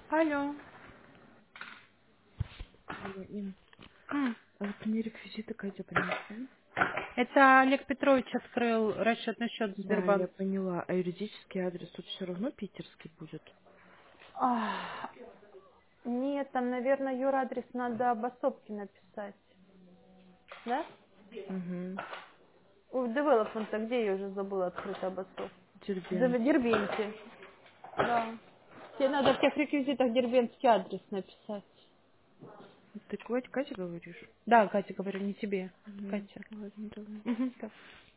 Алло. Алло, Ин, А, а вот мне реквизиты Катя принесла. Это Олег Петрович открыл расчетный счет в Да, я Сбербанк. поняла. А юридический адрес тут все равно питерский будет? Ах, нет, там, наверное, юрадрес надо об особке написать. Да? Угу. У девелопмента, где я уже забыла открыть об особке? В Дербент. Дербенте. Да. Тебе надо в тех реквизитах дербентский адрес написать. Ты Катя говоришь? Да, Катя, говорю, не тебе. Угу. Катя. Ладно, давай. Угу,